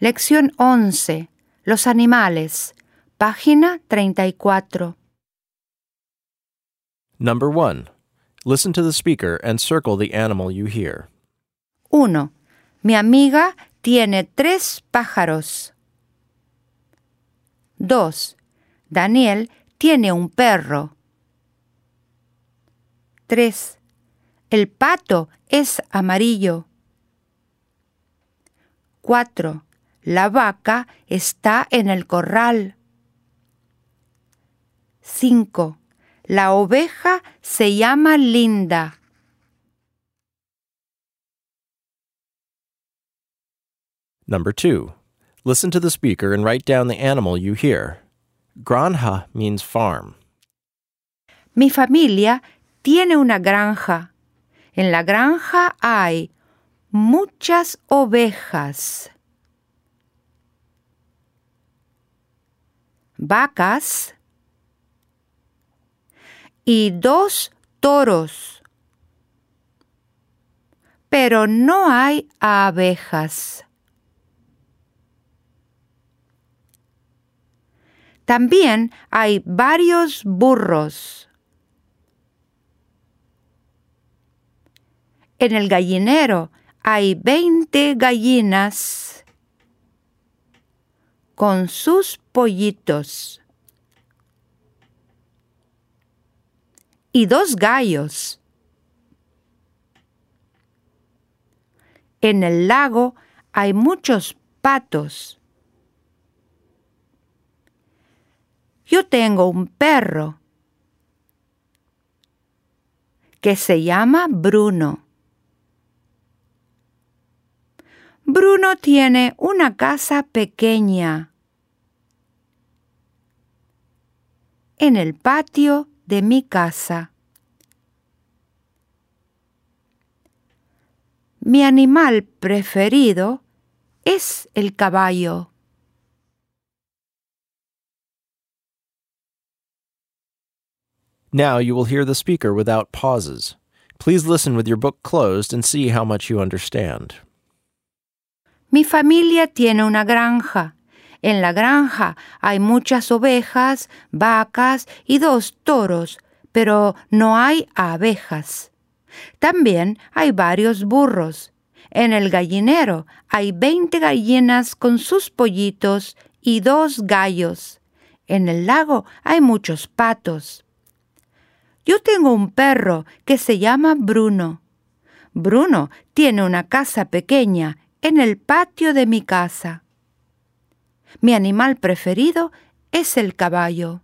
Lección 11. Los animales. Página 34. Number 1. Listen to the speaker and circle the animal you hear. 1. Mi amiga tiene 3 pájaros. 2. Daniel tiene un perro. 3. El pato es amarillo. 4. La vaca está en el corral. 5. La oveja se llama Linda. Number 2. Listen to the speaker and write down the animal you hear. Granja means farm. Mi familia tiene una granja. En la granja hay muchas ovejas, vacas y 2 toros, pero no hay abejas. También hay varios burros. En el gallinero hay 20 gallinas con sus pollitos y 2 gallos. En el lago hay muchos patos. Yo tengo un perro que se llama Bruno. Bruno tiene una casa pequeña en el patio de mi casa. Mi animal preferido es el caballo. Now you will hear the speaker without pauses. Please listen with your book closed and see how much you understand. Mi familia tiene una granja. En la granja hay muchas ovejas, vacas y 2 toros, pero no hay abejas. También hay varios burros. En el gallinero hay 20 gallinas con sus pollitos y 2 gallos. En el lago hay muchos patos. Yo tengo un perro que se llama Bruno. Bruno tiene una casa pequeña en el patio de mi casa. Mi animal preferido es el caballo.